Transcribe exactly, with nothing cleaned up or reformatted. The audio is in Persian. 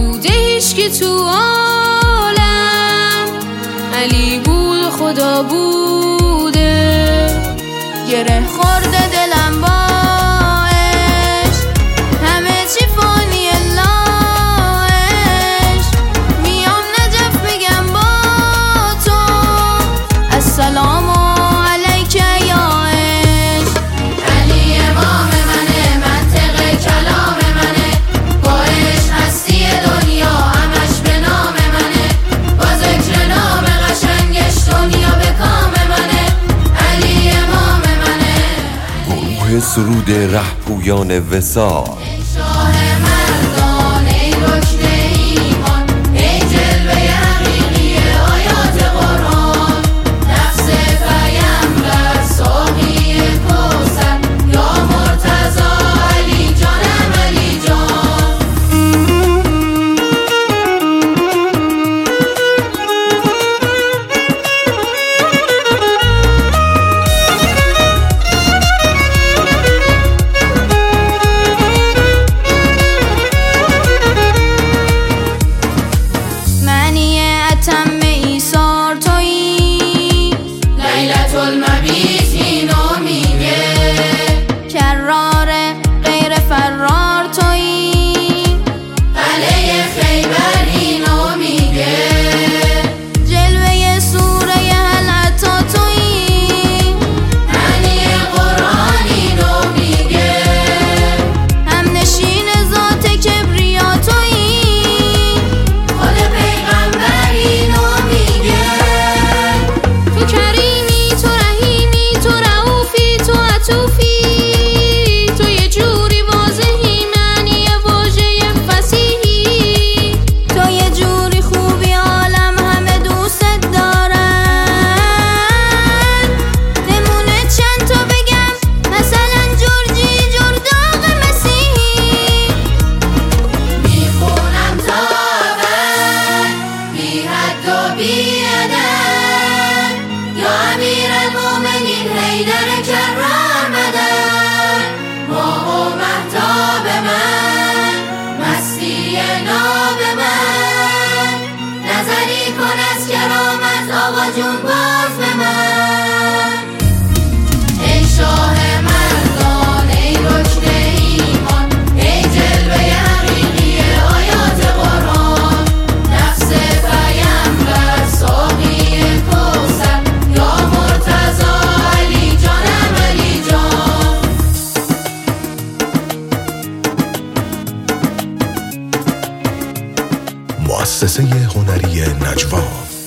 نبوده هیچکی تو عالم، علی بود و خدا بوده. گره خورده دلم با عشق، همه چی فانی اللهش. میام نجف میگم با تو السلام علیک یا عشق. علی امام منه، منطق کلام منه، با عشق هستی دنیا همش به نام منه، با ذکر نام قشنگش دنیا به کام منه. علی امام منه. گروه سرود رهپویان وصال. شاه مردان ای رکن ایمان، ای جلوه حقیقی آیات قرآن، نفس پیمبر ساقی کوثر، یا مرتضی علی جانم علی جان. معنی اتم ایثار تویی، لیلة المبیت اینو میگه، کرار غیر فرار تویی، قلعه خیبر اینو میگه، جلوه سوره هل عطا تویی، معنی قرآن اینو میگه، هم نشین ذات کبریا تویی، خود پیغمبر اینو میگه. تو کریمی، تو رحیمی، تو رؤوفی، تو عطوفی، تو یه جوری واضحی، معنی واژه فصیحی، تو یه جوری خوبی عالم همه دوست دارن. نمونه چند تا بگم، مثلا جورجی جرداغ مسیحی. میخونم تا ابد بی حد و بی عدد، یا امیرالمومنین حیدر کرار مدد، ماه و مهتاب من، مستی ناب من، نظری کن از کرامت آقا جون باز به من. ای شاه مردان ای رکن ایمان، ای جلوه حقیقی آیات قرآن، نفس پیمبر ساقی کوثر، یا مرتضی علی جانم علی جان. مؤسسه هنری نجوا.